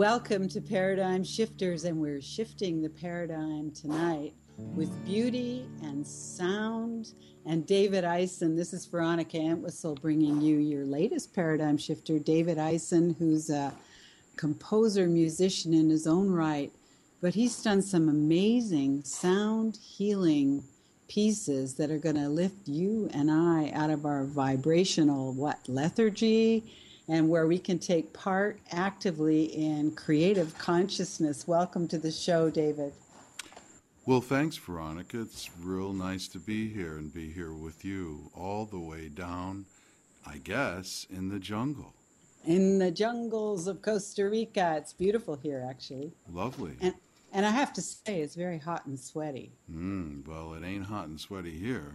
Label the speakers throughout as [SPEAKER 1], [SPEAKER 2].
[SPEAKER 1] Welcome to Paradigm Shifters, and we're shifting the paradigm tonight with beauty and sound. And David Eisen, this is Veronica Entwistle bringing you your latest paradigm shifter, David Eisen, who's a composer, musician in his own right, but he's done some amazing sound healing pieces that are going to lift you and I out of our vibrational, lethargy, and where we can take part actively in creative consciousness. Welcome to the show, David.
[SPEAKER 2] Well, thanks, Veronica. It's real nice to be here and be here with you all the way down, I guess, in the jungle.
[SPEAKER 1] In the jungles of Costa Rica. It's beautiful here, actually.
[SPEAKER 2] Lovely.
[SPEAKER 1] And I have to say, it's very hot and sweaty.
[SPEAKER 2] Well, it ain't hot and sweaty here.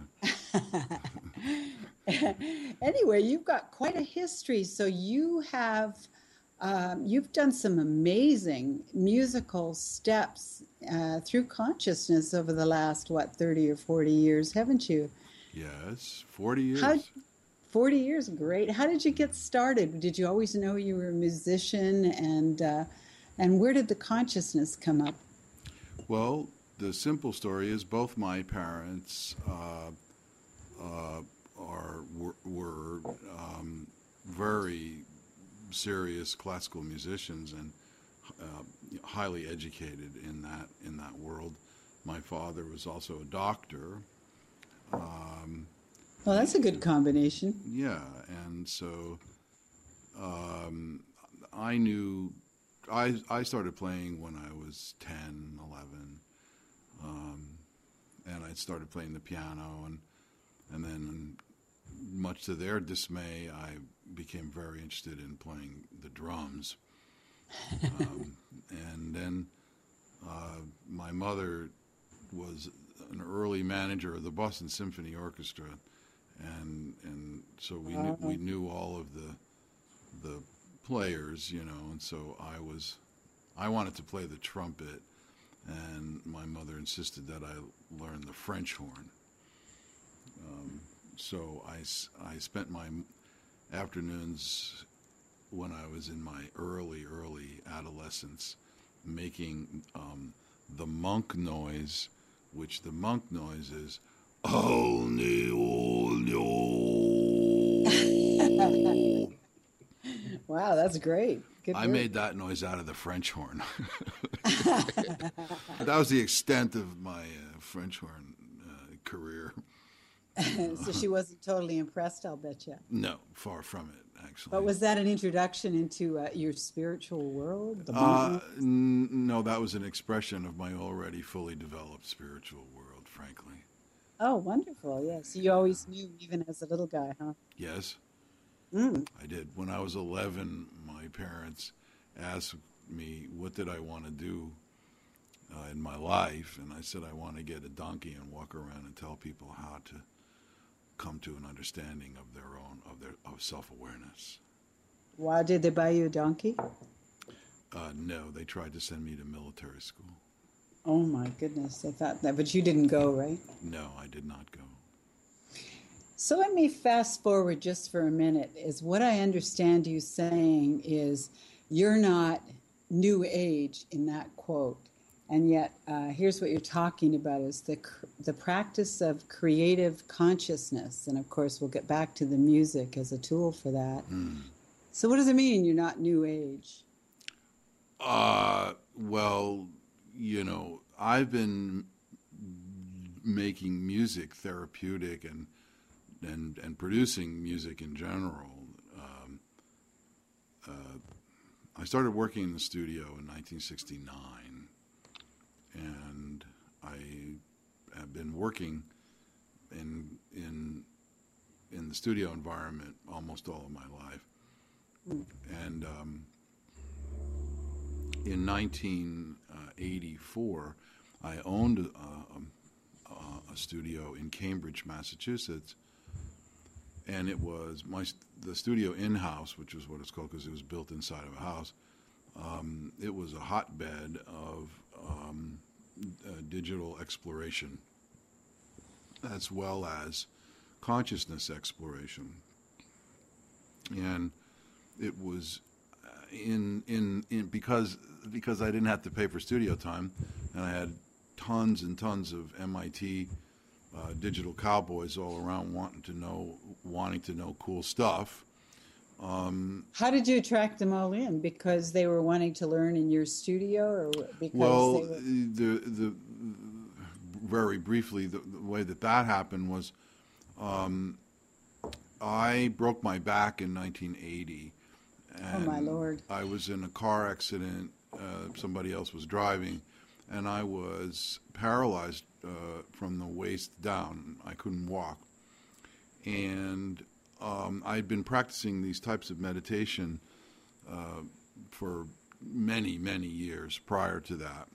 [SPEAKER 1] Anyway, you've got quite a history. So you have, you've done some amazing musical steps through consciousness over the last, 30 or 40 years, haven't you?
[SPEAKER 2] Yes, 40 years.
[SPEAKER 1] 40 years, great. How did you get started? Did you always know you were a musician? And where did the consciousness come up?
[SPEAKER 2] Well, the simple story is both my parents were very serious classical musicians and highly educated in that world. My father was also a doctor.
[SPEAKER 1] Well, that's a good combination.
[SPEAKER 2] Yeah, and so I knew. I started playing when I was 10, 11, and I started playing the piano, and then, much to their dismay, I became very interested in playing the drums. And then my mother was an early manager of the Boston Symphony Orchestra, and so we knew all of the players, and so I wanted to play the trumpet, and my mother insisted that I learn the French horn. So I spent my afternoons when I was in my early adolescence making the monk noise, which the monk noise is
[SPEAKER 1] Wow, that's great. Good
[SPEAKER 2] I
[SPEAKER 1] work.
[SPEAKER 2] made that noise out of the French horn. That was the extent of my French horn career.
[SPEAKER 1] So she wasn't totally impressed, I'll bet you.
[SPEAKER 2] No, far from it, actually.
[SPEAKER 1] But was that an introduction into your spiritual world?
[SPEAKER 2] No, that was an expression of my already fully developed spiritual world, frankly.
[SPEAKER 1] Oh, wonderful. Yes. You always knew, even as a little guy, huh?
[SPEAKER 2] Yes,
[SPEAKER 1] Mm.
[SPEAKER 2] I did. When I was 11, my parents asked me what did I want to do in my life, and I said I want to get a donkey and walk around and tell people how to come to an understanding of of self-awareness.
[SPEAKER 1] Wow, did they buy you a donkey?
[SPEAKER 2] No, they tried to send me to military school.
[SPEAKER 1] Oh my goodness, I thought that, but you didn't go, right?
[SPEAKER 2] No, I did not go.
[SPEAKER 1] So let me fast forward just for a minute. Is what I understand you saying is you're not new age in that quote. And yet, here's what you're talking about is the practice of creative consciousness. And of course, we'll get back to the music as a tool for that. So what does it mean you're not new age?
[SPEAKER 2] Well, I've been making music therapeutic and producing music in general. I started working in the studio in 1969. And I have been working in the studio environment almost all of my life. And in 1984, I owned a studio in Cambridge, Massachusetts, and it was the studio in-house, which was what it's called because it was built inside of a house. It was a hotbed of digital exploration as well as consciousness exploration. And it was because I didn't have to pay for studio time, and I had tons and tons of MIT digital cowboys all around wanting to know cool stuff.
[SPEAKER 1] How did you attract them all in? Because they were wanting to learn in your studio, or because
[SPEAKER 2] Well,
[SPEAKER 1] they were...
[SPEAKER 2] the very briefly, the way that happened was I broke my back in 1980.
[SPEAKER 1] Oh, my Lord.
[SPEAKER 2] I was in a car accident. Somebody else was driving, and I was paralyzed from the waist down. I couldn't walk. And I'd been practicing these types of meditation for many, many years prior to that.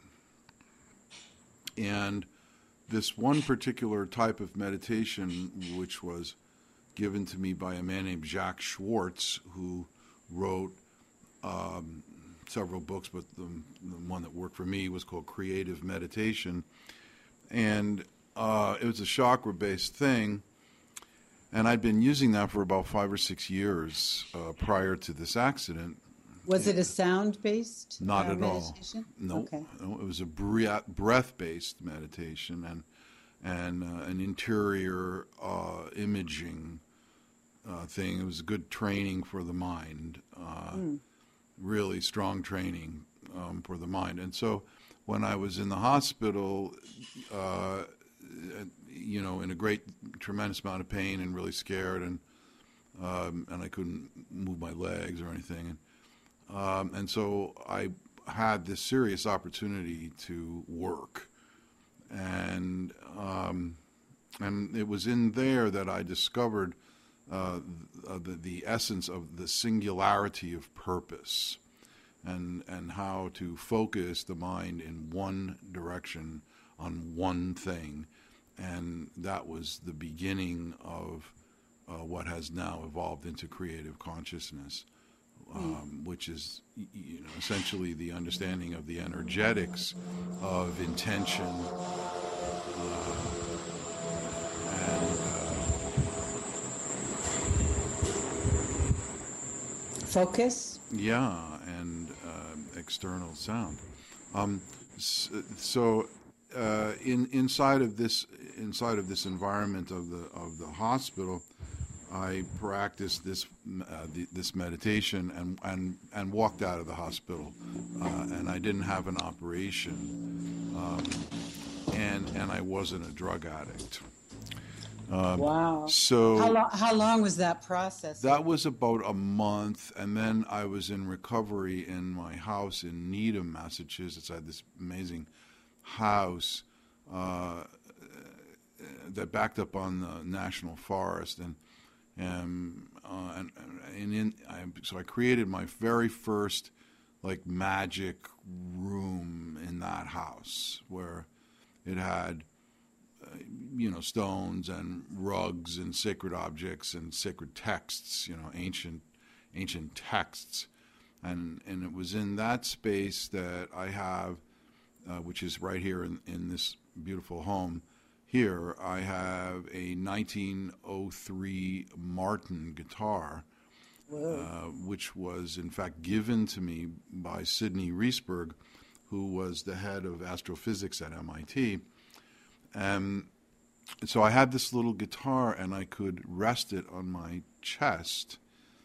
[SPEAKER 2] And this one particular type of meditation, which was given to me by a man named Jacques Schwartz, who wrote several books, but the one that worked for me was called Creative Meditation. And it was a chakra-based thing. And I'd been using that for about 5 or 6 years prior to this accident.
[SPEAKER 1] Was it a sound-based
[SPEAKER 2] Not at
[SPEAKER 1] meditation?
[SPEAKER 2] all. No,
[SPEAKER 1] Okay.
[SPEAKER 2] no, it was a breath-based meditation and an interior imaging thing. It was good training for the mind, really strong training for the mind. And so when I was in the hospital, in a tremendous amount of pain and really scared, and I couldn't move my legs or anything. And so I had this serious opportunity to work. And it was in there that I discovered the essence of the singularity of purpose and how to focus the mind in one direction on one thing. And that was the beginning of what has now evolved into creative consciousness, which is essentially the understanding of the energetics of intention and
[SPEAKER 1] Focus?
[SPEAKER 2] yeah, and external sound. Inside of this environment of the hospital, I practiced this meditation and walked out of the hospital, and I didn't have an operation, and I wasn't a drug addict.
[SPEAKER 1] Wow.
[SPEAKER 2] So
[SPEAKER 1] how long was that process?
[SPEAKER 2] that was about a month, and then I was in recovery in my house in Needham, Massachusetts. I had this amazing house that backed up on the national forest, so I created my very first magic room in that house, where it had stones and rugs and sacred objects and sacred texts, ancient texts, and it was in that space that I have, which is right here in this beautiful home. Here I have a 1903 Martin guitar, which was in fact given to me by Sidney Reisberg, who was the head of astrophysics at MIT. So I had this little guitar, and I could rest it on my chest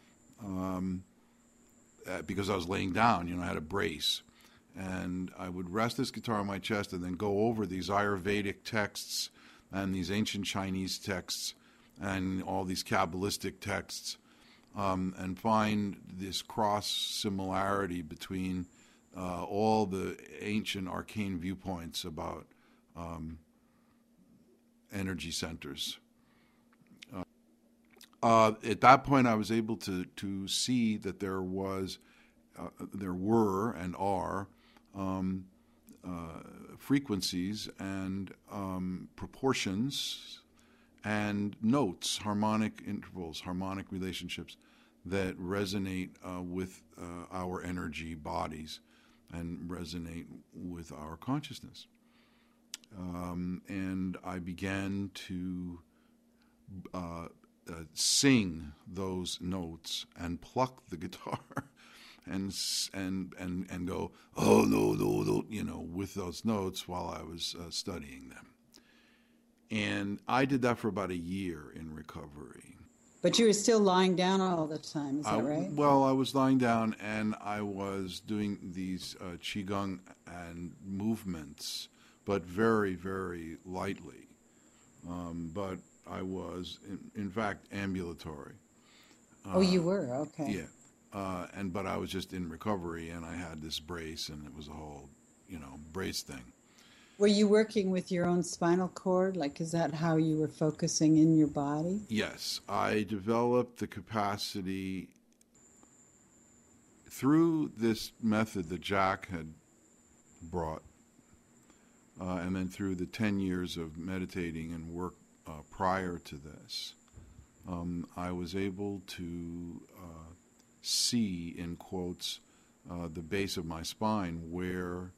[SPEAKER 2] because I was laying down. I had a brace. And I would rest this guitar on my chest and then go over these Ayurvedic texts and these ancient Chinese texts and all these Kabbalistic texts, and find this cross-similarity between all the ancient arcane viewpoints about energy centers. At that point, I was able to see that there were and are frequencies and proportions and notes, harmonic intervals, harmonic relationships that resonate with our energy bodies and resonate with our consciousness. And I began to sing those notes and pluck the guitar and go, oh no no no, with those notes while I was studying them. And I did that for about a year in recovery.
[SPEAKER 1] But you were still lying down all the time, is that right?
[SPEAKER 2] Well, I was lying down and I was doing these qigong and movements, but very, very lightly. But I was, in fact, ambulatory.
[SPEAKER 1] Oh, you were? Okay.
[SPEAKER 2] Yeah. But I was just in recovery, and I had this brace, and it was a whole, brace thing.
[SPEAKER 1] Were you working with your own spinal cord? Like, is that how you were focusing in your body?
[SPEAKER 2] Yes. I developed the capacity through this method that Jack had brought, and then through the 10 years of meditating and work prior to this, I was able to see, in quotes, the base of my spine where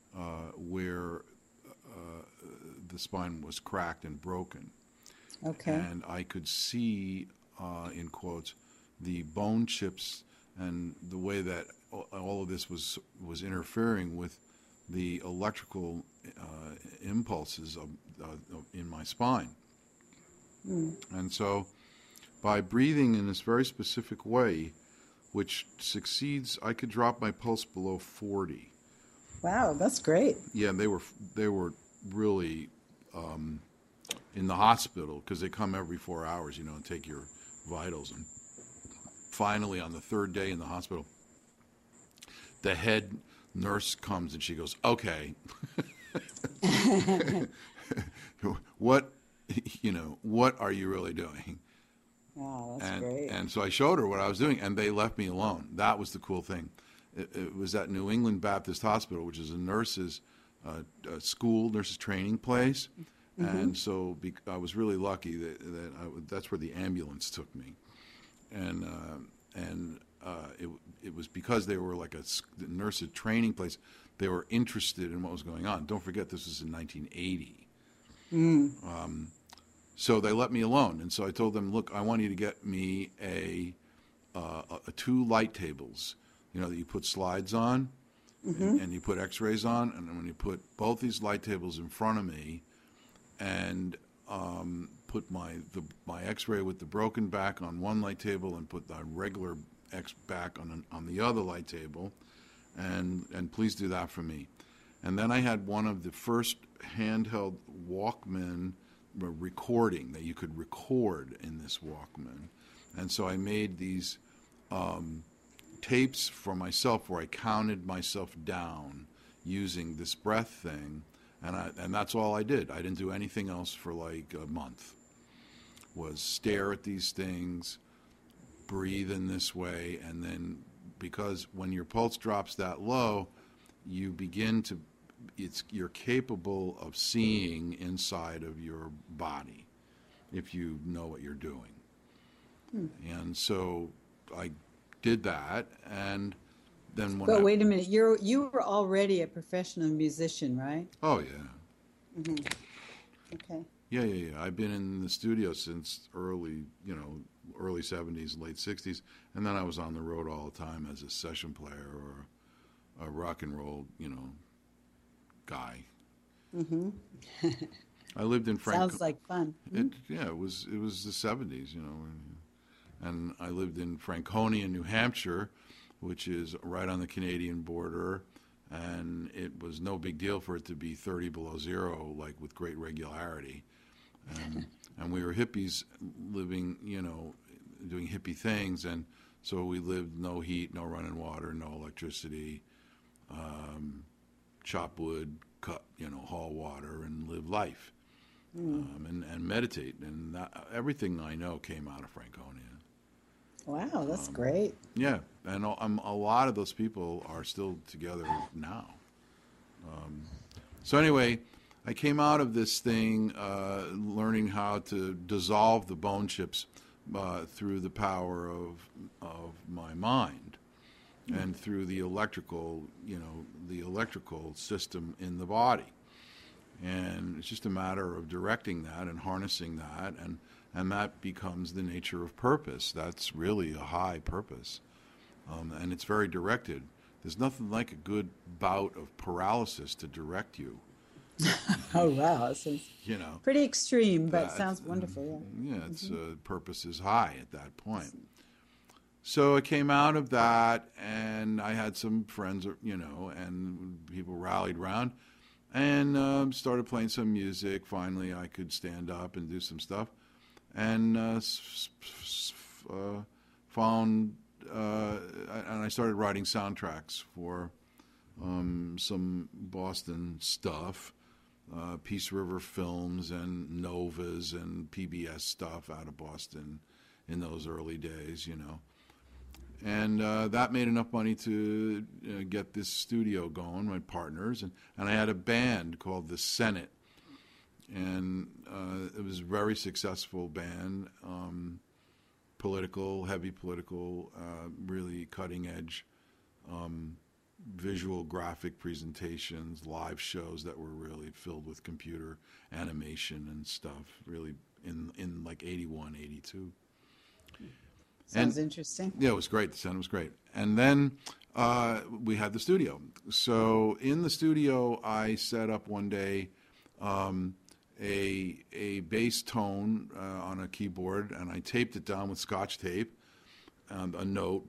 [SPEAKER 2] the spine was cracked and broken.
[SPEAKER 1] Okay.
[SPEAKER 2] And I could see, in quotes, the bone chips and the way that all of this was interfering with the electrical impulses in my spine. And so by breathing in this very specific way, which succeeds, I could drop my pulse below 40.
[SPEAKER 1] Wow, that's great.
[SPEAKER 2] Yeah, they were really in the hospital because they come every 4 hours, and take your vitals. And finally, on the third day in the hospital, the head nurse comes and she goes, "Okay, what are you really doing?"
[SPEAKER 1] Wow, that's great.
[SPEAKER 2] And so I showed her what I was doing, and they left me alone. That was the cool thing. It was at New England Baptist Hospital, which is a nurses' school, nurses' training place. Mm-hmm. And so I was really lucky that's where the ambulance took me. And it was because they were like a nurses' training place. They were interested in what was going on. Don't forget, this was in 1980. So they let me alone, and so I told them, "Look, I want you to get me a 2 light tables, that you put slides on, and you put X-rays on, and then when you put both these light tables in front of me, and put my X-ray with the broken back on one light table, and put the regular back on the other light table, and please do that for me." And then I had one of the first handheld Walkman recording that you could record in this Walkman. And so I made these tapes for myself where I counted myself down using this breath thing, and that's all I did. I didn't do anything else for like a month. Was stare at these things, breathe in this way, and then because when your pulse drops that low, you begin to you're capable of seeing inside of your body if you know what you're doing. And so I did that, and then
[SPEAKER 1] But wait a minute, you were already a professional musician, right?
[SPEAKER 2] Oh yeah.
[SPEAKER 1] Mm-hmm. Okay.
[SPEAKER 2] Yeah. I've been in the studio since early 70s, late 60s, and then I was on the road all the time as a session player or a rock and roll, guy.
[SPEAKER 1] Mm-hmm.
[SPEAKER 2] I lived in Franconia.
[SPEAKER 1] Sounds like fun.
[SPEAKER 2] It was the 70s, and I lived in Franconia, New Hampshire, which is right on the Canadian border, and it was no big deal for it to be 30 below zero, like with great regularity. And we were hippies living, doing hippie things, and so we lived no heat, no running water, no electricity, chop wood, cut, haul water, and live life, and meditate. And everything I know came out of Franconia.
[SPEAKER 1] Wow, that's great.
[SPEAKER 2] Yeah, and a lot of those people are still together now. So anyway, I came out of this thing learning how to dissolve the bone chips through the power of my mind and through the electrical system in the body. And it's just a matter of directing that and harnessing that, and that becomes the nature of purpose. That's really a high purpose. and it's very directed. There's nothing like a good bout of paralysis to direct you.
[SPEAKER 1] Oh, wow. So
[SPEAKER 2] You know,
[SPEAKER 1] pretty extreme, but
[SPEAKER 2] that's,
[SPEAKER 1] sounds wonderful. Yeah.
[SPEAKER 2] yeah, it's purpose is high at that point. So it came out of that, and I had some friends, and people rallied around, and started playing some music. Finally, I could stand up and do some stuff, and found, and I started writing soundtracks for some Boston stuff, Peace River Films and Novas and PBS stuff out of Boston in those early days, And that made enough money to get this studio going, my partners. And I had a band called The Senate. And it was a very successful band, heavy political, really cutting edge visual graphic presentations, live shows that were really filled with computer animation and stuff, really in like 81, 82.
[SPEAKER 1] Sounds interesting.
[SPEAKER 2] Yeah, it was great. The Senate was great. And then we had the studio. So in the studio, I set up one day a bass tone on a keyboard, and I taped it down with Scotch tape, and a note,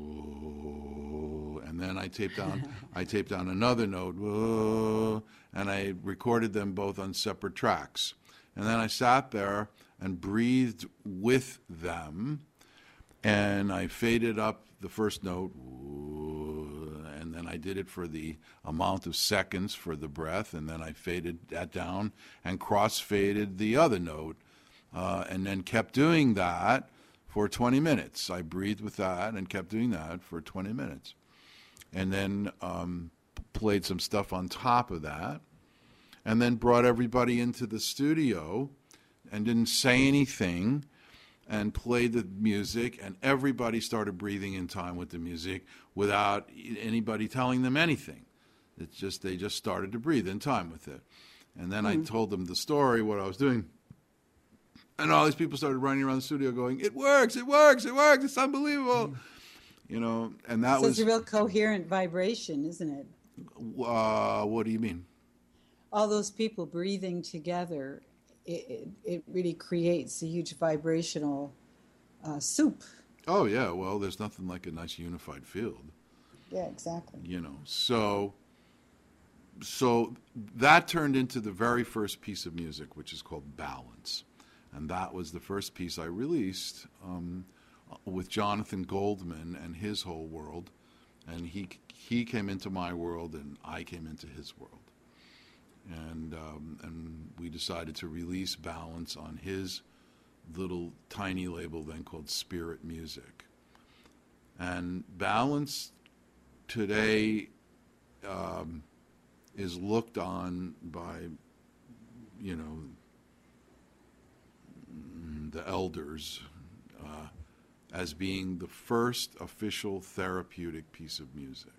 [SPEAKER 2] and then I taped down another note, and I recorded them both on separate tracks. And then I sat there and breathed with them. And I faded up the first note, and then I did it for the amount of seconds for the breath, and then I faded that down and cross-faded the other note, and then kept doing that for 20 minutes. I breathed with that and kept doing that for 20 minutes. And then played some stuff on top of that, and then brought everybody into the studio and didn't say anything, and played the music, and everybody started breathing in time with the music without anybody telling them anything. It's just they just started to breathe in time with it. And then I told them the story, what I was doing, and all these people started running around the studio going, "It works! It works! It works! It's unbelievable!" And that was
[SPEAKER 1] it's a real coherent vibration, isn't it?
[SPEAKER 2] What do you mean?
[SPEAKER 1] All those people breathing together. It really creates a huge vibrational soup.
[SPEAKER 2] Oh, yeah. Well, there's nothing like a nice unified field.
[SPEAKER 1] Yeah, exactly.
[SPEAKER 2] So that turned into the very first piece of music, which is called Balance. And that was the first piece I released with Jonathan Goldman and his whole world. And he came into my world, and I came into his world. And we decided to release Balance on his little tiny label then called Spirit Music. And Balance today is looked on by, the elders as being the first official therapeutic piece of music.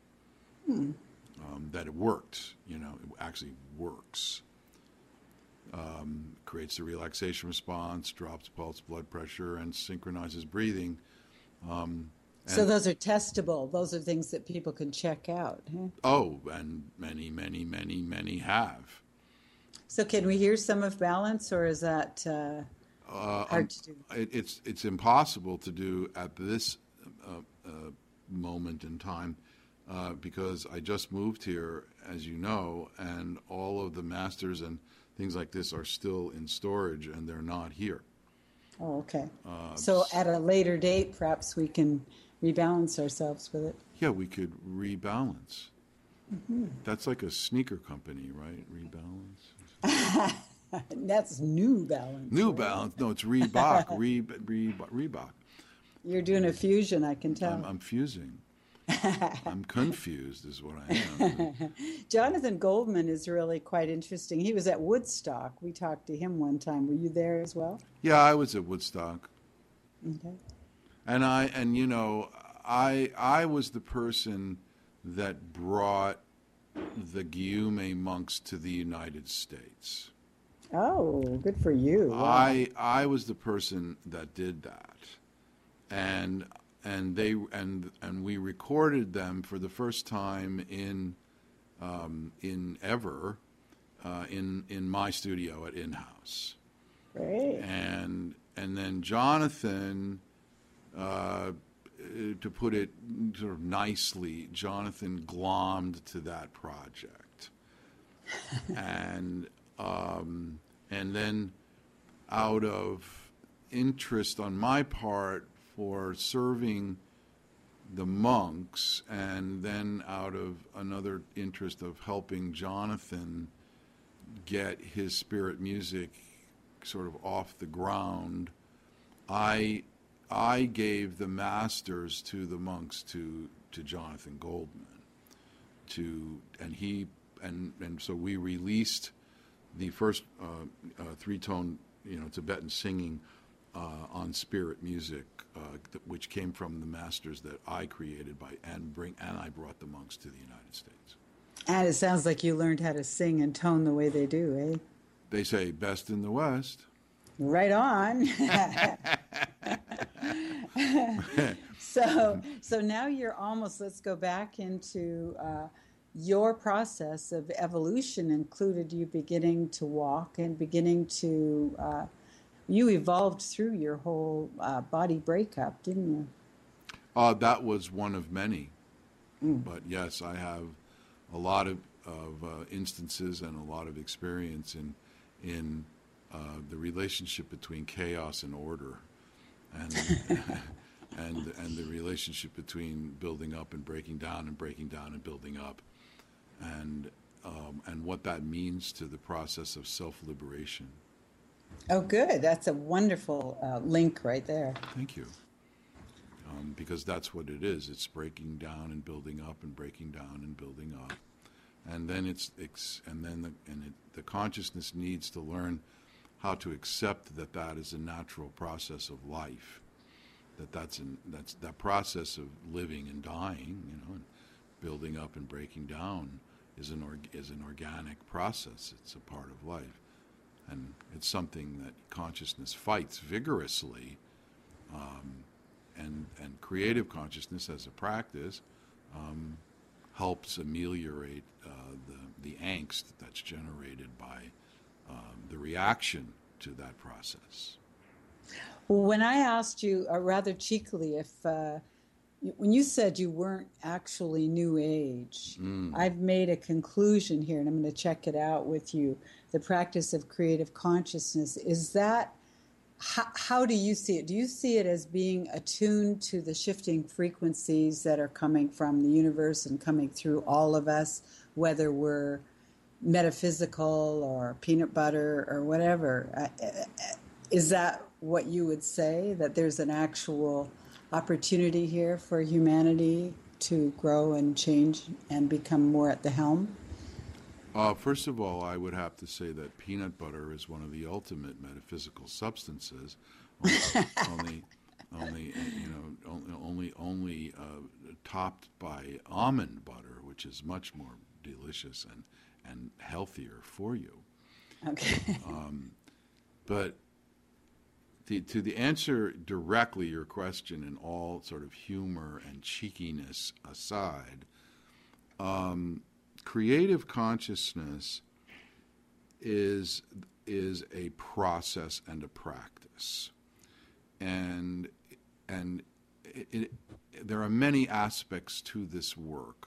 [SPEAKER 2] That it worked, it actually works. Creates a relaxation response, drops pulse blood pressure, and synchronizes breathing.
[SPEAKER 1] So those are testable. Those are things that people can check out. Huh?
[SPEAKER 2] Oh, and many, many, many, many have.
[SPEAKER 1] So can we hear some of Balance, or is that hard to do?
[SPEAKER 2] It's impossible to do at this moment in time. Because I just moved here, as you know, and all of the masters and things like this are still in storage, and they're not here.
[SPEAKER 1] Oh, okay. So at a later date, perhaps we can rebalance ourselves with it.
[SPEAKER 2] Yeah, we could rebalance. Mm-hmm. That's like a sneaker company, right? Rebalance.
[SPEAKER 1] That's New Balance.
[SPEAKER 2] New Balance. No, it's Reebok. Reebok.
[SPEAKER 1] You're doing a fusion, I can tell.
[SPEAKER 2] I'm fusing. I'm confused is what I am.
[SPEAKER 1] Jonathan Goldman is really quite interesting. He was at Woodstock. We talked to him one time. Were you there as well?
[SPEAKER 2] Yeah, I was at Woodstock.
[SPEAKER 1] Okay.
[SPEAKER 2] And I was the person that brought the Guillaume monks to the United States.
[SPEAKER 1] Oh, good for you. Wow.
[SPEAKER 2] I was the person that did that. And and we recorded them for the first time in ever in my studio at In-House.
[SPEAKER 1] Great.
[SPEAKER 2] And then Jonathan, to put it sort of nicely, Jonathan glommed to that project, and then out of interest on my part for serving the monks, and then out of another interest of helping Jonathan get his spirit music sort of off the ground, I gave the masters to the monks to Jonathan Goldman, and so we released the first three-tone Tibetan singing on spirit music, which came from the masters that I created and I brought the monks to the United States.
[SPEAKER 1] And it sounds like you learned how to sing and tone the way they do, eh?
[SPEAKER 2] They say best in the West.
[SPEAKER 1] Right on. So now you're almost, let's go back into your process of evolution included you beginning to walk and beginning to, you evolved through your whole body breakup, didn't you?
[SPEAKER 2] That was one of many. But yes, I have a lot of instances and a lot of experience in the relationship between chaos and order, and and the relationship between building up and breaking down and breaking down and building up, and what that means to the process of self-liberation.
[SPEAKER 1] Oh, good. That's a wonderful link right there.
[SPEAKER 2] Thank you. Because that's what it is. It's breaking down and building up and breaking down and building up, and then the consciousness needs to learn how to accept that is a natural process of life, that's that process of living and dying, and building up and breaking down is an organic process. It's a part of life, and it's something that consciousness fights vigorously. And creative consciousness as a practice helps ameliorate the angst that's generated by the reaction to that process.
[SPEAKER 1] Well, when I asked you, rather cheekily, if when you said you weren't actually New Age, I've made a conclusion here, and I'm going to check it out with you. The practice of creative consciousness, is that, how do you see it? Do you see it as being attuned to the shifting frequencies that are coming from the universe and coming through all of us, whether we're metaphysical or peanut butter or whatever? Is that what you would say, that there's an actual opportunity here for humanity to grow and change and become more at the helm?
[SPEAKER 2] First of all, I would have to say that peanut butter is one of the ultimate metaphysical substances, only topped by almond butter, which is much more delicious and healthier for you.
[SPEAKER 1] Okay.
[SPEAKER 2] But to answer directly your question, in all sort of humor and cheekiness aside, creative consciousness is a process and a practice, and there are many aspects to this work.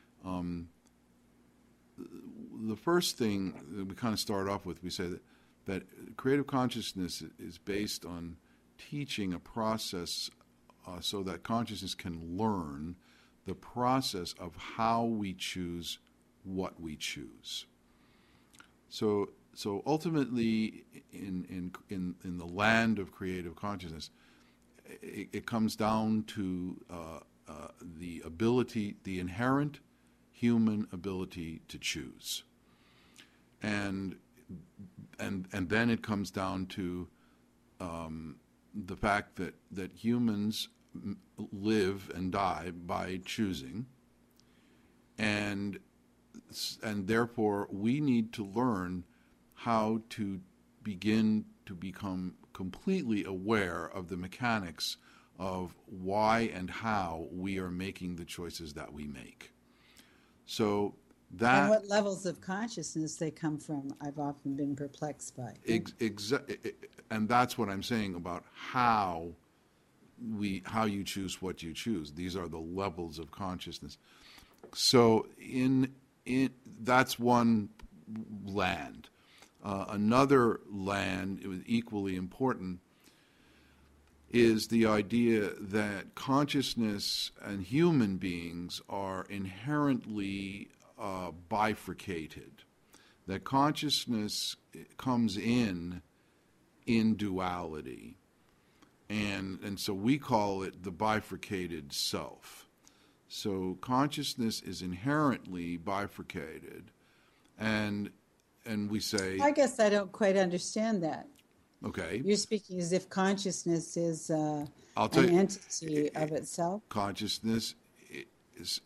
[SPEAKER 2] The first thing that we kind of start off with, we say that creative consciousness is based on teaching a process so that consciousness can learn the process of how we choose what we choose. So ultimately, in the land of creative consciousness, it comes down to the ability, the inherent human ability to choose, and then it comes down to the fact that humans live and die by choosing, and therefore we need to learn how to begin to become completely aware of the mechanics of why and how we are making the choices that we make. So that
[SPEAKER 1] And what levels of consciousness they come from, I've often been perplexed by.
[SPEAKER 2] and that's what I'm saying about how you choose what you choose. These are the levels of consciousness. So in that's one land. Another land, equally important, is the idea that consciousness and human beings are inherently bifurcated. That consciousness comes in duality. And so we call it the bifurcated self. So consciousness is inherently bifurcated, and we say,
[SPEAKER 1] I guess I don't quite understand that.
[SPEAKER 2] okay,
[SPEAKER 1] You're speaking as if consciousness is an entity of itself.
[SPEAKER 2] Consciousness is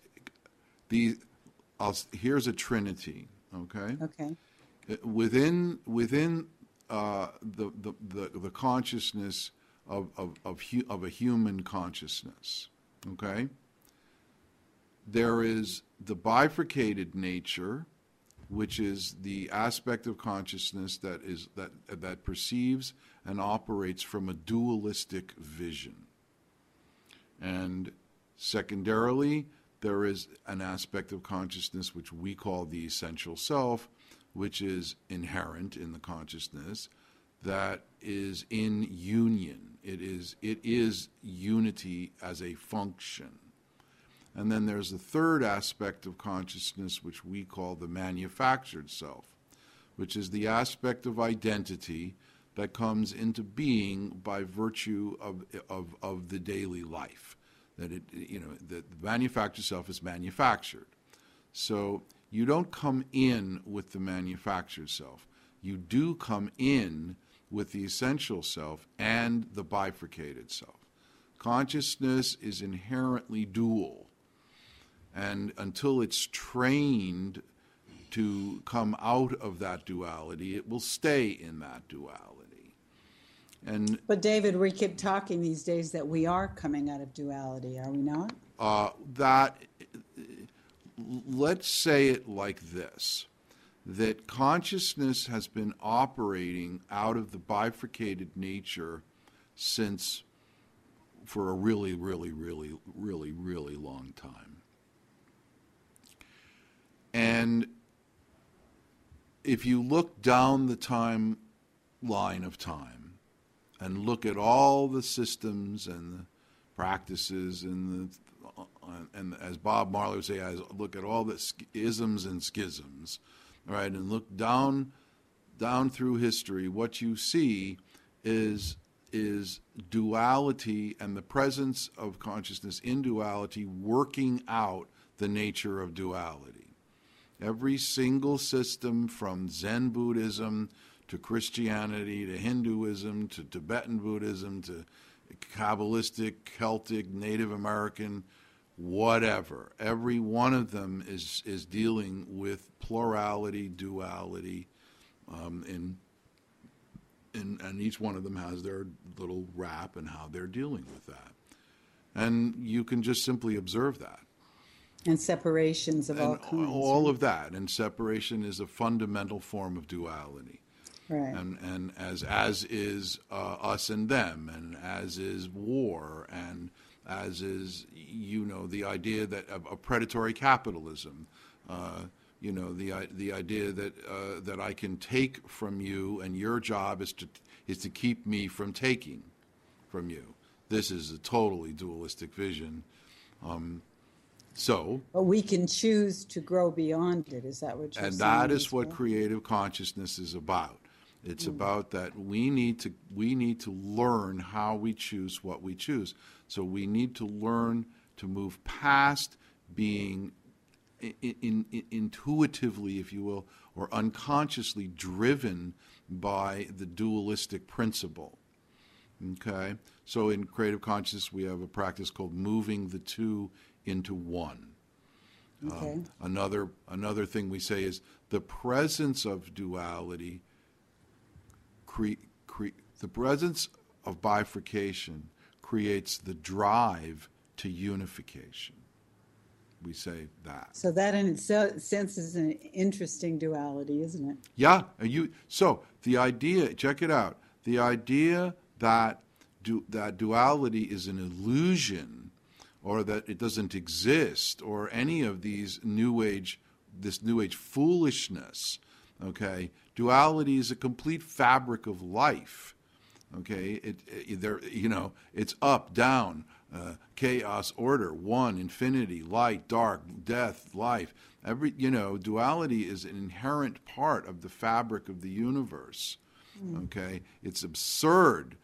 [SPEAKER 2] here's a trinity. Okay.
[SPEAKER 1] Okay.
[SPEAKER 2] Within the consciousness of a human consciousness. Okay. There is the bifurcated nature, which is the aspect of consciousness that perceives and operates from a dualistic vision. And secondarily, there is an aspect of consciousness which we call the essential self, which is inherent in the consciousness, that is in union. It is unity as a function. And then there's a third aspect of consciousness which we call the manufactured self, which is the aspect of identity that comes into being by virtue of the daily life. That the manufactured self is manufactured. So you don't come in with the manufactured self. You do come in with the essential self and the bifurcated self. Consciousness is inherently dual. And until it's trained to come out of that duality, it will stay in that duality.
[SPEAKER 1] But David, we keep talking these days that we are coming out of duality, are we not?
[SPEAKER 2] Let's say it like this, that consciousness has been operating out of the bifurcated nature for a really, really, really, really, really long time. And if you look down the timeline of time and look at all the systems and the practices and as Bob Marley would say, look at all the isms and schisms, right, and look down through history, what you see is duality and the presence of consciousness in duality working out the nature of duality. Every single system from Zen Buddhism to Christianity to Hinduism to Tibetan Buddhism to Kabbalistic, Celtic, Native American, whatever. Every one of them is dealing with plurality, duality, and each one of them has their little rap and how they're dealing with that. And you can just simply observe that.
[SPEAKER 1] And separations of all kinds.
[SPEAKER 2] All of that. And separation is a fundamental form of duality.
[SPEAKER 1] Right.
[SPEAKER 2] And as is us and them, and as is war, and as is, the idea that of predatory capitalism, the idea that I can take from you, and your job is to keep me from taking from you. This is a totally dualistic vision.
[SPEAKER 1] But we can choose to grow beyond it. Is that what you're saying?
[SPEAKER 2] And that is what creative consciousness is about. It's about that we need to learn how we choose what we choose. So we need to learn to move past being intuitively, if you will, or unconsciously driven by the dualistic principle. Okay? So in creative consciousness, we have a practice called moving the two into one.
[SPEAKER 1] Okay.
[SPEAKER 2] Another thing we say is the presence of duality, the presence of bifurcation creates the drive to unification. We say that.
[SPEAKER 1] So that in itself sense is an interesting duality, isn't it?
[SPEAKER 2] Yeah. So the idea, check it out. The idea that that duality is an illusion, or that it doesn't exist, or any of these this new age foolishness. Okay, duality is a complete fabric of life. Okay, it's up, down, chaos, order, one, infinity, light, dark, death, life. Duality is an inherent part of the fabric of the universe. Okay, it's absurd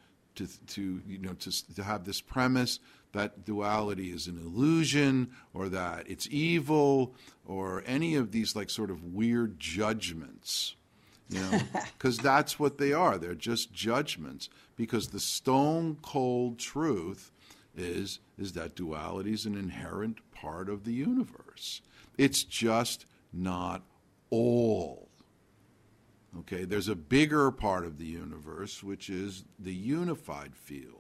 [SPEAKER 2] to have this premise that duality is an illusion, or that it's evil, or any of these like sort of weird judgments. Because that's what they are. They're just judgments. Because the stone cold truth is that duality is an inherent part of the universe. It's just not all. Okay, there's a bigger part of the universe, which is the unified field.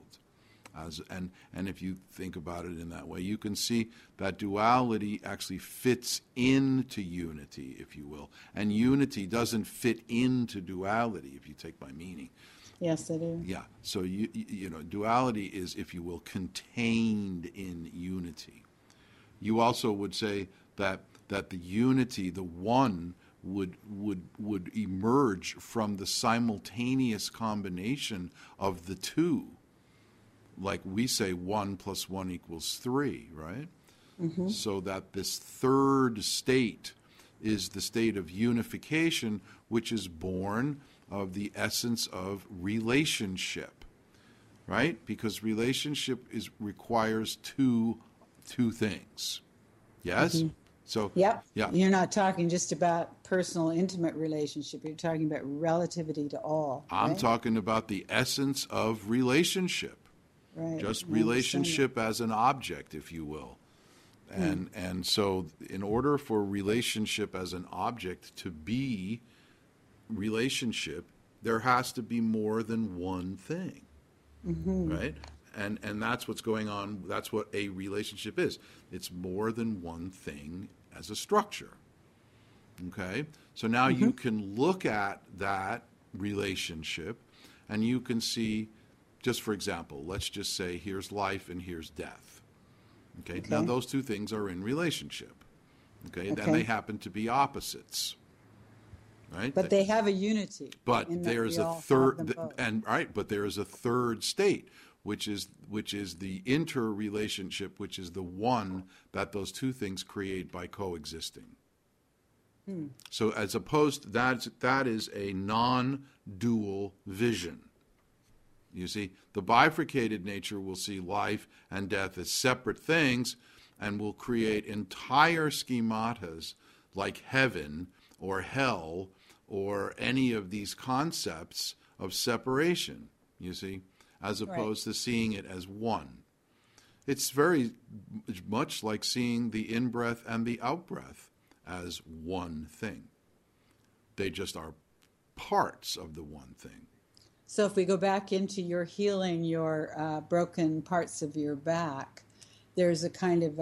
[SPEAKER 2] And if you think about it in that way, you can see that duality actually fits into unity, if you will. And unity doesn't fit into duality, if you take my meaning.
[SPEAKER 1] Yes, I do.
[SPEAKER 2] Yeah. So duality is, if you will, contained in unity. You also would say that the unity, the one, would emerge from the simultaneous combination of the two. Like we say 1 + 1 = 3, right? Mm-hmm. So that this third state is the state of unification, which is born of the essence of relationship, right? Because relationship requires two things. Yes? Mm-hmm. So,
[SPEAKER 1] yep.
[SPEAKER 2] Yeah.
[SPEAKER 1] You're not talking just about personal, intimate relationship. You're talking about relativity to all.
[SPEAKER 2] I'm
[SPEAKER 1] right?
[SPEAKER 2] talking about the essence of relationship.
[SPEAKER 1] Right.
[SPEAKER 2] Just relationship as an object, if you will. And so in order for relationship as an object to be relationship, there has to be more than one thing. Mm-hmm. Right? And that's what's going on. That's what a relationship is. It's more than one thing as a structure. Okay? So now you can look at that relationship and you can see, just for example, let's just say here's life and here's death. Okay? Now those two things are in relationship. Okay? Then they happen to be opposites. Right?
[SPEAKER 1] But they have a unity.
[SPEAKER 2] But there's a third but there is a third state, which is the interrelationship, which is the one that those two things create by coexisting. So as opposed that is a non-dual vision. You see, the bifurcated nature will see life and death as separate things and will create entire schematas like heaven or hell or any of these concepts of separation, you see, as opposed to seeing it as one. It's very much like seeing the in-breath and the out-breath as one thing. They just are parts of the one thing.
[SPEAKER 1] So if we go back into your healing, your broken parts of your back, there's a kind of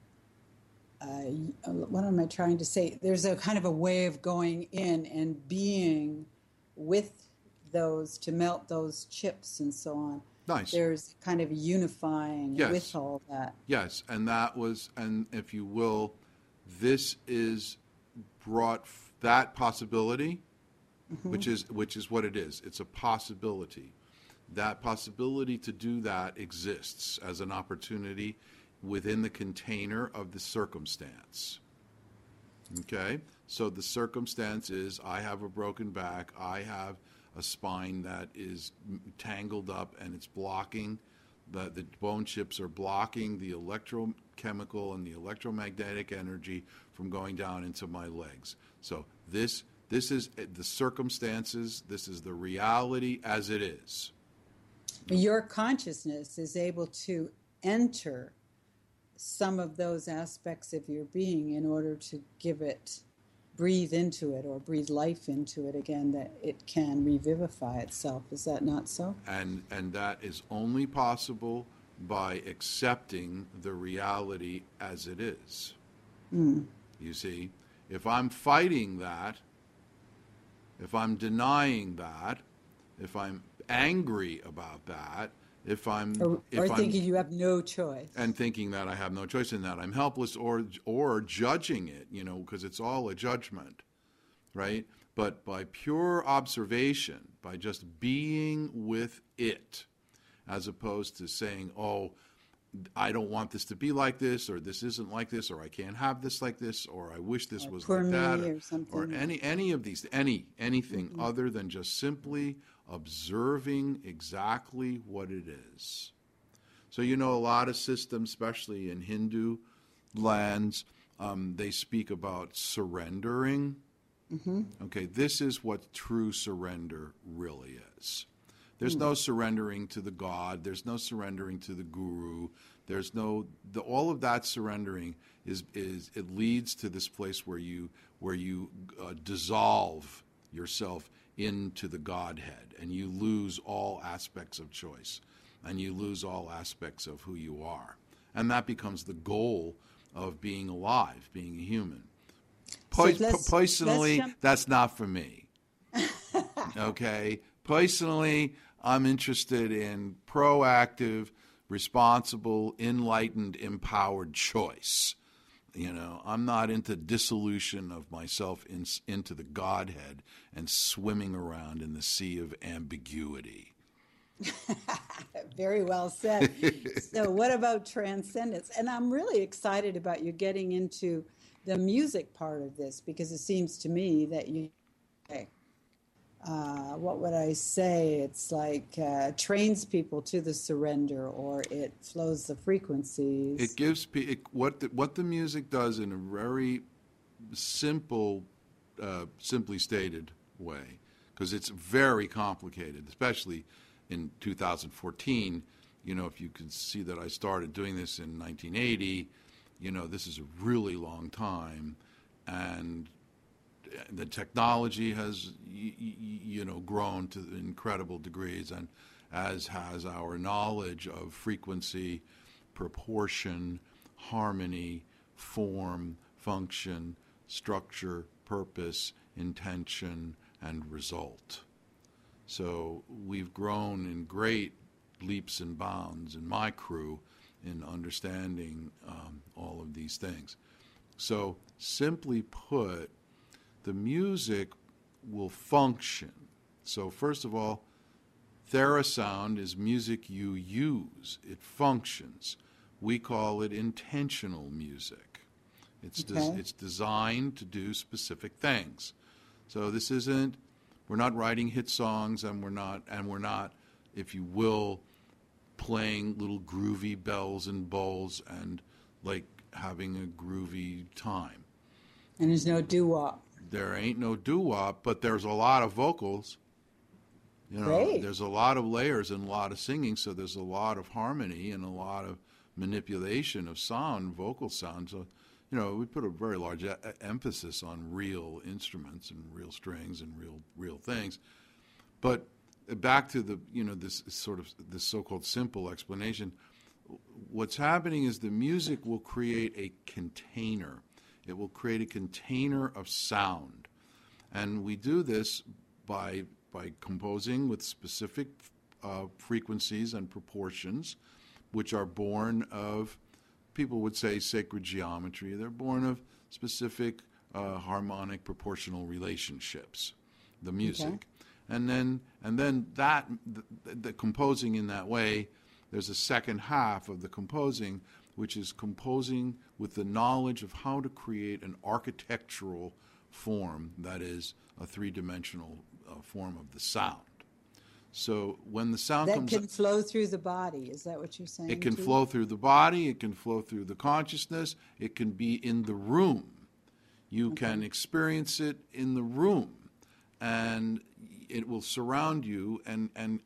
[SPEAKER 1] what am I trying to say? There's a kind of a way of going in and being with those to melt those chips and so on.
[SPEAKER 2] Nice.
[SPEAKER 1] There's kind of unifying with all that.
[SPEAKER 2] Yes, and if you will, this is brought that possibility, which is what it is. It's a possibility. That possibility to do that exists as an opportunity within the container of the circumstance. Okay? So the circumstance is I have a broken back, I have a spine that is tangled up and it's blocking, the bone chips are blocking the electrochemical and the electromagnetic energy from going down into my legs. So this is the circumstances, this is the reality as it is.
[SPEAKER 1] Your consciousness is able to enter some of those aspects of your being in order to breathe into it or breathe life into it again, that it can revivify itself. Is that not so?
[SPEAKER 2] And that is only possible by accepting the reality as it is. You see, if I'm fighting that, if I'm denying that, if I'm angry about that, if I'm
[SPEAKER 1] thinking you have no choice,
[SPEAKER 2] and thinking that I have no choice in that I'm helpless, or judging it, because it's all a judgment, right? But by pure observation, by just being with it, as opposed to saying, oh, I don't want this to be like this, or this isn't like this, or I can't have this like this, or I wish this was like that, or any of these, anything other than just simply observing exactly what it is. So a lot of systems, especially in Hindu lands, they speak about surrendering. Okay, this is what true surrender really is. There's no surrendering to the God. There's no surrendering to the guru. There's all of that surrendering is it leads to this place where you dissolve yourself into the Godhead, and you lose all aspects of choice, and you lose all aspects of who you are, and that becomes the goal of being alive, being a human. Personally, that's not for me. Okay? Personally, I'm interested in proactive, responsible, enlightened, empowered choice. I'm not into dissolution of myself into the Godhead and swimming around in the sea of ambiguity.
[SPEAKER 1] Very well said. So what about transcendence? And I'm really excited about you getting into the music part of this, because it seems to me that what would I say? It's like trains people to the surrender, or it flows the frequencies.
[SPEAKER 2] It gives what the music does in a very simple, simply stated way, because it's very complicated, especially in 2014. If you can see that I started doing this in 1980, this is a really long time, and the technology has grown to incredible degrees, and as has our knowledge of frequency, proportion, harmony, form, function, structure, purpose, intention, and result. So we've grown in great leaps and bounds in my crew in understanding all of these things. So simply put, the music will function. So first of all, TheraSound is music you use. It functions. We call it intentional music. It's designed to do specific things. So this isn't, we're not writing hit songs, and we're not, if you will, playing little groovy bells and bowls and like having a groovy time.
[SPEAKER 1] And there's no doo-wop.
[SPEAKER 2] There ain't no doo-wop, but there's a lot of vocals.
[SPEAKER 1] Great.
[SPEAKER 2] There's a lot of layers and a lot of singing, so there's a lot of harmony and a lot of manipulation of sound, vocal sound. So, we put a very large emphasis on real instruments and real strings and real things. But back to the, this so-called simple explanation, what's happening is the music will create a container. It will create a container of sound. And we do this by composing with specific frequencies and proportions, which are born of, people would say, sacred geometry. They're born of specific harmonic proportional relationships, the music. Okay. And then that the composing in that way, there's a second half of the composing, which is composing with the knowledge of how to create an architectural form that is a three-dimensional form of the sound. So when the sound
[SPEAKER 1] that can flow through the body, is that what you're saying?
[SPEAKER 2] It can flow through the body, it can flow through the consciousness, it can be in the room. You can experience it in the room, and it will surround you, and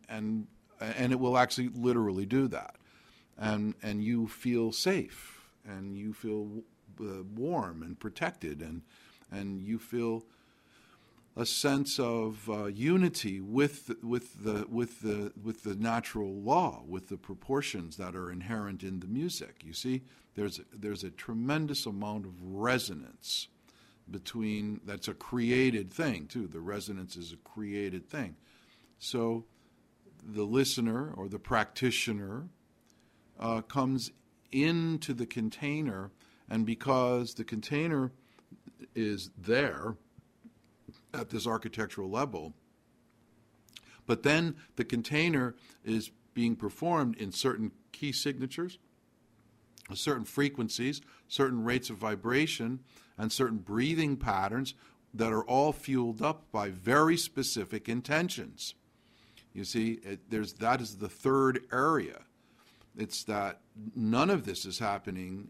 [SPEAKER 2] it will actually literally do that. And you feel safe, and you feel warm and protected, and you feel a sense of unity with the natural law, with the proportions that are inherent in the music. You see, there's a tremendous amount of resonance between, that's a created thing too. The resonance is a created thing. So the listener or the practitioner comes into the container, and because the container is there at this architectural level, but then the container is being performed in certain key signatures, certain frequencies, certain rates of vibration, and certain breathing patterns that are all fueled up by very specific intentions. You see, that is the third area. It's that none of this is happening,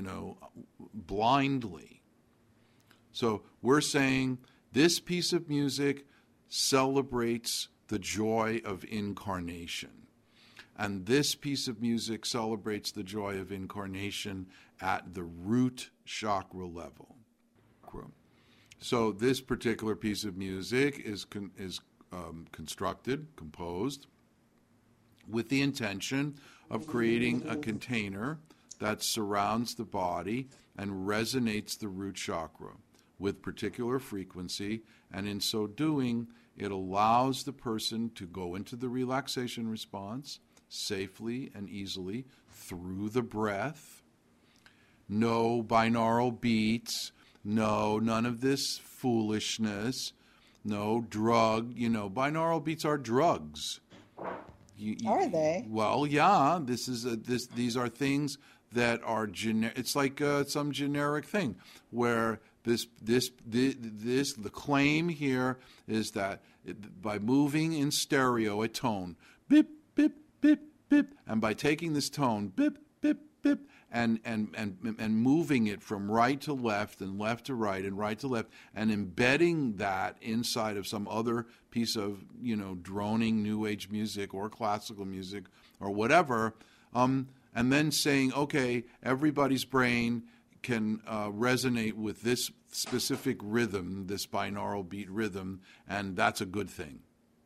[SPEAKER 2] blindly. So we're saying this piece of music celebrates the joy of incarnation. And this piece of music celebrates the joy of incarnation at the root chakra level. So this particular piece of music is composed with the intention of creating a container that surrounds the body and resonates the root chakra with particular frequency, and in so doing, it allows the person to go into the relaxation response safely and easily through the breath. No binaural beats, none of this foolishness, no drug. Binaural beats are drugs.
[SPEAKER 1] Are they?
[SPEAKER 2] Well, yeah. These are things that are generic. It's like some generic thing where the claim here is that by moving in stereo a tone, bip bip bip bip, and by taking this tone, bip bip bip, and moving it from right to left and left to right and right to left, and embedding that inside of some other piece of droning New Age music or classical music or whatever, and then saying, okay, everybody's brain can resonate with this specific rhythm, this binaural beat rhythm, and that's a good thing.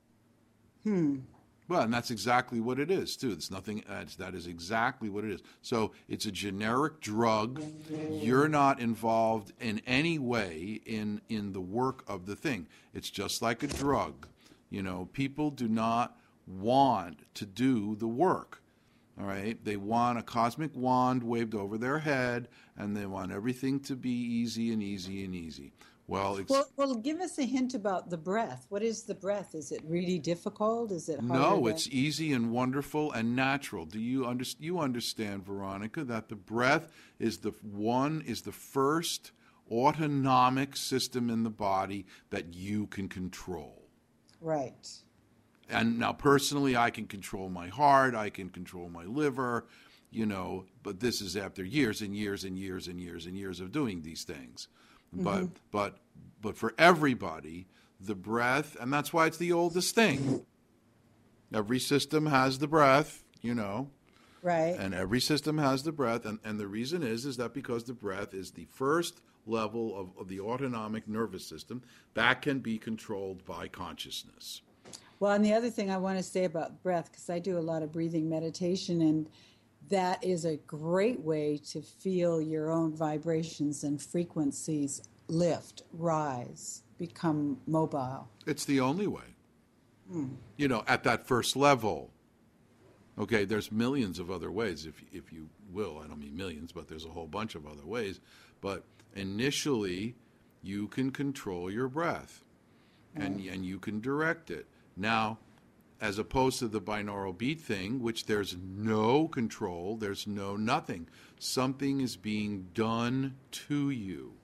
[SPEAKER 2] Well, and that's exactly what it is, too. It's nothing. That is exactly what it is. So it's a generic drug. You're not involved in any way in the work of the thing. It's just like a drug. People do not want to do the work. All right? They want a cosmic wand waved over their head, and they want everything to be easy and easy and easy. Well,
[SPEAKER 1] give us a hint about the breath. What is the breath? Is it really difficult? Is it hard?
[SPEAKER 2] No, it's easy and wonderful and natural. Do you understand, Veronica, that the breath is the first autonomic system in the body that you can control.
[SPEAKER 1] Right.
[SPEAKER 2] And now, personally, I can control my heart, I can control my liver, but this is after years and years and years and years and years of doing these things. Mm-hmm. But for everybody, the breath, and that's why it's the oldest thing. Every system has the breath,
[SPEAKER 1] Right.
[SPEAKER 2] And every system has the breath, and the reason is that because the breath is the first level of the autonomic nervous system that can be controlled by consciousness.
[SPEAKER 1] Well, and the other thing I want to say about breath, because I do a lot of breathing meditation, and that is a great way to feel your own vibrations and frequencies lift, rise, become mobile.
[SPEAKER 2] It's the only way. At that first level. Okay, there's millions of other ways, if you will. I don't mean millions, but there's a whole bunch of other ways. But initially, you can control your breath, and you can direct it. Now, as opposed to the binaural beat thing, which there's no control, there's no nothing. Something is being done to you.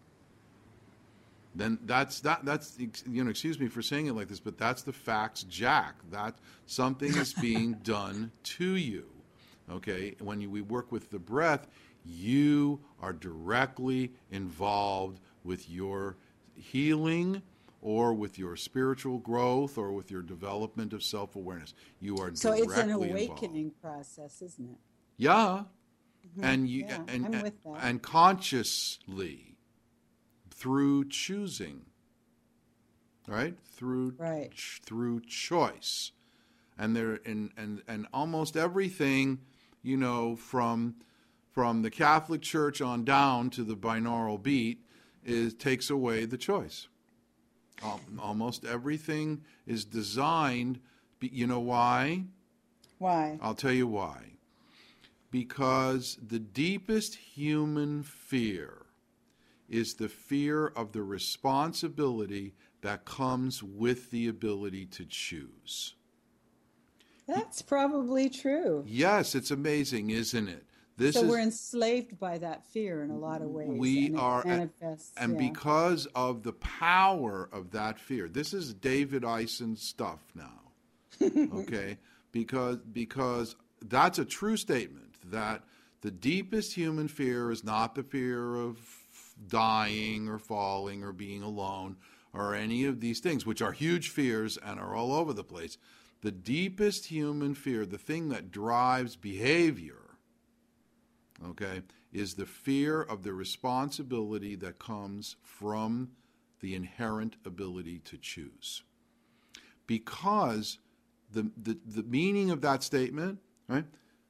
[SPEAKER 2] Then that's excuse me for saying it like this, but that's the facts, Jack. That something is being done to you. Okay? When we work with the breath, you are directly involved with your healing, or with your spiritual growth, or with your development of self-awareness. You are
[SPEAKER 1] so
[SPEAKER 2] directly
[SPEAKER 1] it's an awakening
[SPEAKER 2] involved.
[SPEAKER 1] Process, isn't it?
[SPEAKER 2] Yeah.
[SPEAKER 1] Mm-hmm.
[SPEAKER 2] And
[SPEAKER 1] I'm with that.
[SPEAKER 2] And consciously, through choosing. right? Through
[SPEAKER 1] Right.
[SPEAKER 2] through choice. And there and almost everything, from the Catholic Church on down to the binaural beat takes away the choice. Almost everything is designed. You know why?
[SPEAKER 1] Why?
[SPEAKER 2] I'll tell you why. Because the deepest human fear is the fear of the responsibility that comes with the ability to choose.
[SPEAKER 1] That's probably true.
[SPEAKER 2] Yes, it's amazing, isn't it?
[SPEAKER 1] So we're enslaved by that fear in a lot of ways.
[SPEAKER 2] We
[SPEAKER 1] and it
[SPEAKER 2] are,
[SPEAKER 1] manifests.
[SPEAKER 2] and because of the power of that fear, this is David Eisen stuff now, okay? Because that's a true statement, that the deepest human fear is not the fear of dying or falling or being alone or any of these things, which are huge fears and are all over the place. The deepest human fear, the thing that drives behavior, okay, is the fear of the responsibility that comes from the inherent ability to choose. Because the meaning of that statement, right?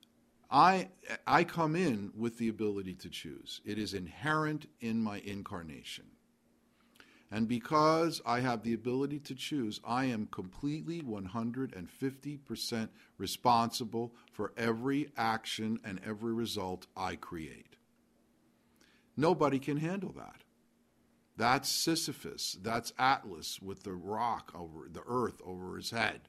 [SPEAKER 2] I come in with the ability to choose. It is inherent in my incarnation. And because I have the ability to choose, I am completely 150% responsible for every action and every result I create. Nobody can handle that. That's Sisyphus. That's Atlas with the rock over the earth over his head,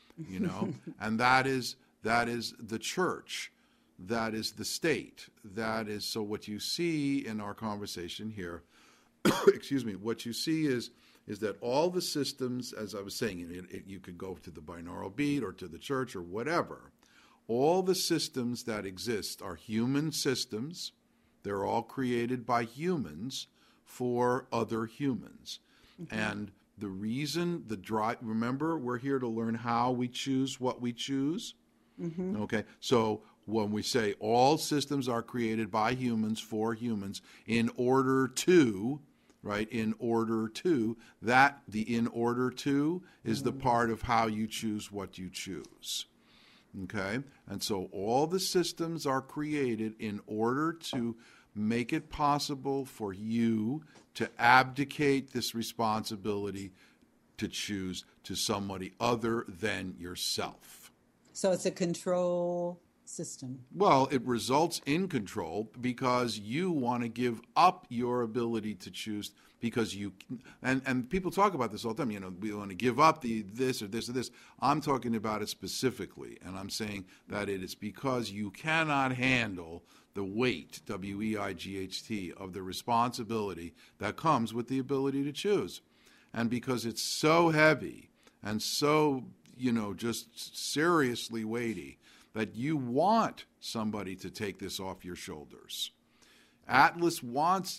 [SPEAKER 2] and that is the church. That is the state. That is, so what you see in our conversation here, excuse me, what you see is that all the systems, as I was saying, you could go to the binaural beat or to the church or whatever, all the systems that exist are human systems. They're all created by humans for other humans. Mm-hmm. And the reason, remember, we're here to learn how we choose what we choose. Mm-hmm. Okay, so when we say all systems are created by humans for humans in order to, right, in order to, that the in order to is the part of how you choose what you choose. Okay, and so all the systems are created in order to make it possible for you to abdicate this responsibility to choose to somebody other than yourself.
[SPEAKER 1] So it's a control system.
[SPEAKER 2] Well, it results in control because you want to give up your ability to choose because you, and people talk about this all the time, we want to give up this or this or this. I'm talking about it specifically, and I'm saying that it is because you cannot handle the weight, W-E-I-G-H-T, of the responsibility that comes with the ability to choose. And because it's so heavy and so, just seriously weighty, that you want somebody to take this off your shoulders. Atlas wants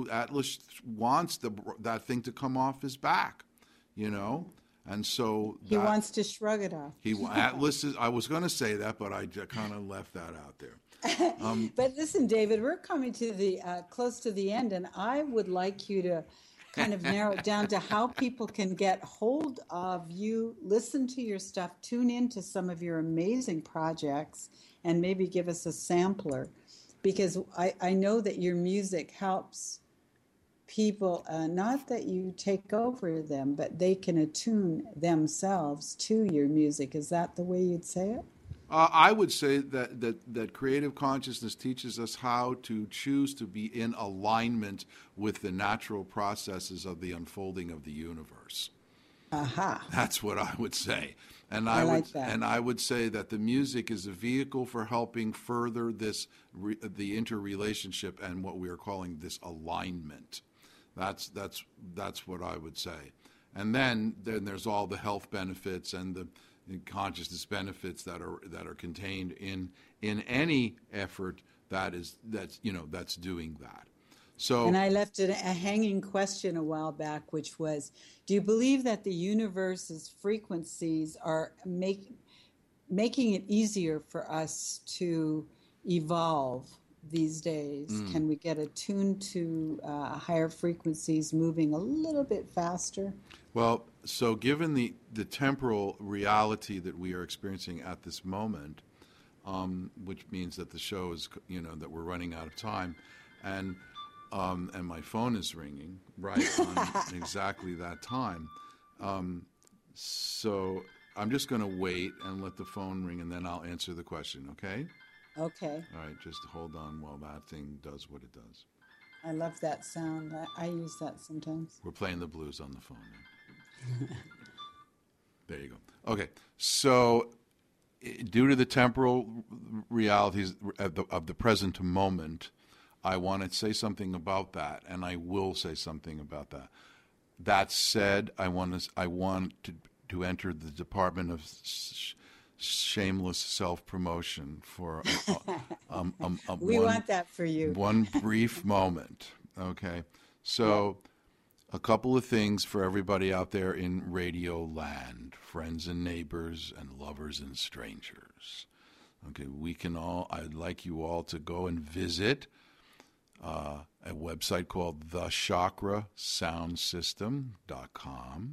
[SPEAKER 2] that thing to come off his back, and so
[SPEAKER 1] he wants to shrug it off.
[SPEAKER 2] Atlas is. I was going to say that, but I kind of left that out there.
[SPEAKER 1] But listen, David, we're coming to the close to the end, and I would like you to kind of narrow it down to how people can get hold of you, listen to your stuff, tune into some of your amazing projects, and maybe give us a sampler. Because I know that your music helps people, not that you take over them, but they can attune themselves to your music. Is that the way you'd say it?
[SPEAKER 2] I would say that creative consciousness teaches us how to choose to be in alignment with the natural processes of the unfolding of the universe.
[SPEAKER 1] Aha.
[SPEAKER 2] That's what I would say. And
[SPEAKER 1] I
[SPEAKER 2] would say that the music is a vehicle for helping further the interrelationship and what we are calling this alignment. That's what I would say. And then there's all the health benefits and the consciousness benefits that are contained in any effort that's doing that. So,
[SPEAKER 1] and I left a hanging question a while back, which was, do you believe that the universe's frequencies are making it easier for us to evolve these days? Can we get attuned to higher frequencies moving a little bit faster?
[SPEAKER 2] Well, so given the temporal reality that we are experiencing at this moment, which means that the show is, that we're running out of time, and my phone is ringing right on exactly that time. So I'm just going to wait and let the phone ring, and then I'll answer the question, okay?
[SPEAKER 1] Okay.
[SPEAKER 2] All right, just hold on while that thing does what it does.
[SPEAKER 1] I love that sound. I use that sometimes.
[SPEAKER 2] We're playing the blues on the phone now. There you go. Okay, so due to the temporal realities of the present moment, I want to say something about that, and I will say something about that. That said, I want to enter the Department of Shameless Self-Promotion for
[SPEAKER 1] we want that for you.
[SPEAKER 2] One brief moment. Okay, so a couple of things for everybody out there in radio land, friends and neighbors and lovers and strangers. Okay, I'd like you all to go and visit a website called thechakrasoundsystem.com.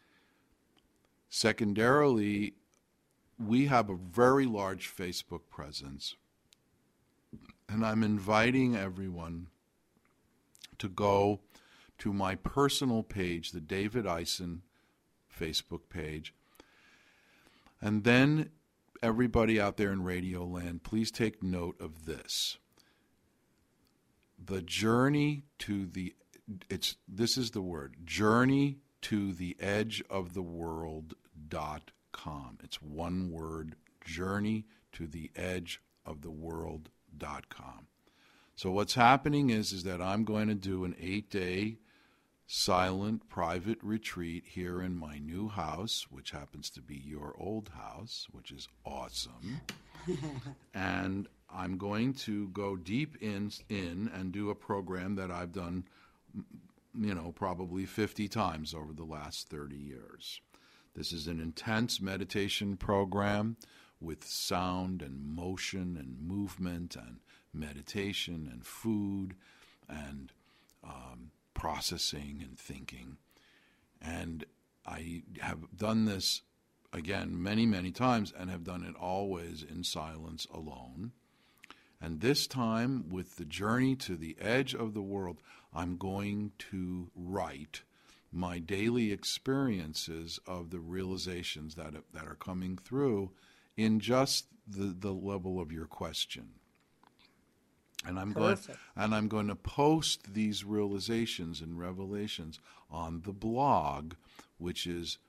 [SPEAKER 2] Secondarily, we have a very large Facebook presence, and I'm inviting everyone to go to my personal page, the David Eisen Facebook page. And then everybody out there in Radio Land, please take note of this. The journey to this is the word, journey to the edge of the world.com. It's one word, journey to the edge of the world.com. So what's happening is that I'm going to do an 8-day silent private retreat here in my new house, which happens to be your old house, which is awesome. And I'm going to go deep in and do a program that I've done, probably 50 times over the last 30 years. This is an intense meditation program with sound and motion and movement and meditation and food and processing and thinking. And I have done this, again, many, many times, and have done it always in silence alone. And this time, with the journey to the edge of the world, I'm going to write my daily experiences of the realizations that are coming through in just the level of your question. And I'm going to post these realizations and revelations on the blog, which is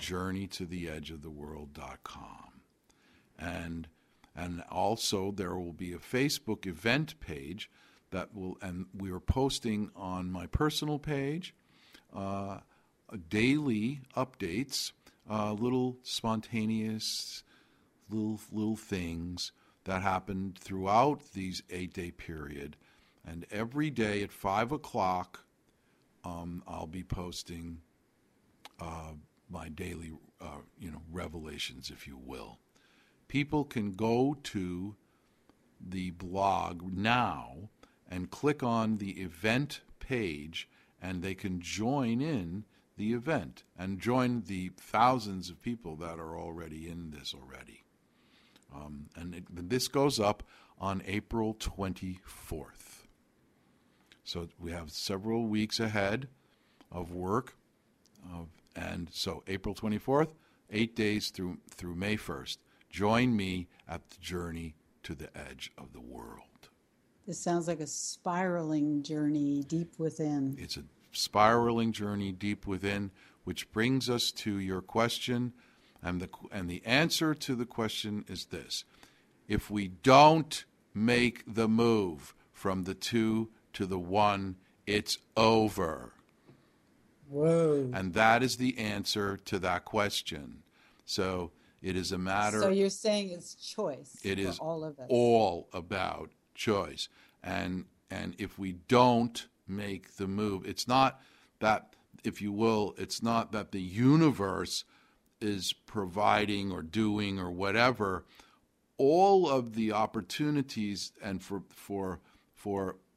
[SPEAKER 2] journeytotheedgeoftheworld.com. And also there will be a Facebook event page and we are posting on my personal page daily updates, little spontaneous little things that happened throughout these 8-day period. And every day at 5 o'clock, I'll be posting my daily, revelations, if you will. People can go to the blog now and click on the event page, and they can join in the event and join the thousands of people that are already in this already. This goes up on April 24th. So we have several weeks ahead of work. And so April 24th, 8 days through May 1st. Join me at the journey to the edge of the world.
[SPEAKER 1] This sounds like a spiraling journey deep within.
[SPEAKER 2] It's a spiraling journey deep within, which brings us to your question. And the answer to the question is this. If we don't make the move from the 2 to the 1, it's over.
[SPEAKER 1] Whoa.
[SPEAKER 2] And that is the answer to that question. So it is a matter...
[SPEAKER 1] So you're saying it's choice
[SPEAKER 2] it
[SPEAKER 1] for
[SPEAKER 2] is
[SPEAKER 1] all of us.
[SPEAKER 2] All about choice. And if we don't make the move, it's not that, if you will, it's not that the universe is providing or doing or whatever. All of the opportunities and for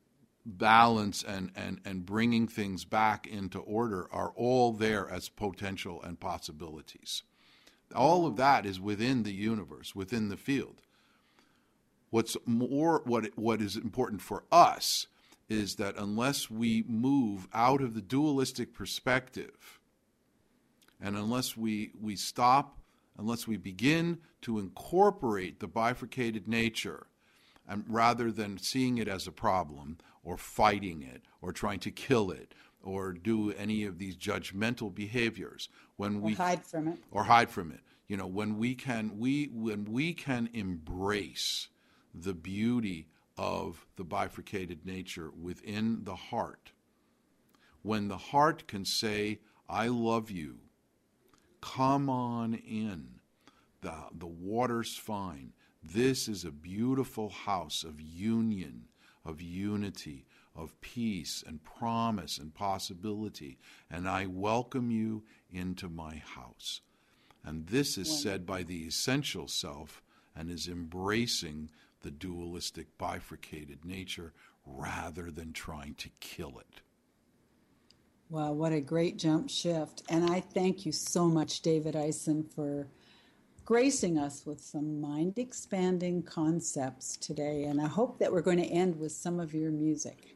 [SPEAKER 2] balance and bringing things back into order are all there as potential and possibilities. All of that is within the universe, within the field. What is important for us is that unless we move out of the dualistic perspective, and unless we stop, unless we begin to incorporate the bifurcated nature, and rather than seeing it as a problem or fighting it or trying to kill it or do any of these judgmental behaviors, when we
[SPEAKER 1] hide from it,
[SPEAKER 2] when we can embrace the beauty of the bifurcated nature within the heart, when the heart can say, I love you, come on in, the water's fine, this is a beautiful house of union, of unity, of peace and promise and possibility, and I welcome you into my house. And this is said by the essential self and is embracing the dualistic bifurcated nature rather than trying to kill it.
[SPEAKER 1] Wow, what a great jump shift. And I thank you so much, David Eisen, for gracing us with some mind-expanding concepts today. And I hope that we're going to end with some of your music.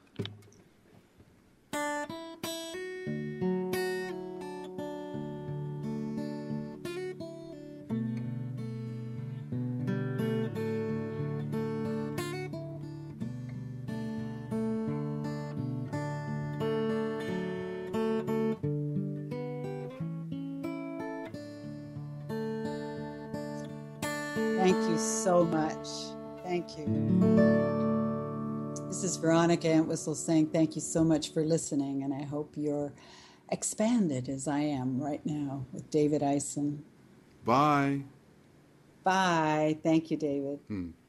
[SPEAKER 1] Thank you so much. Thank you. This is Veronica Entwistle saying thank you so much for listening, and I hope you're expanded as I am right now with David Eisen.
[SPEAKER 2] Bye.
[SPEAKER 1] Bye. Thank you, David.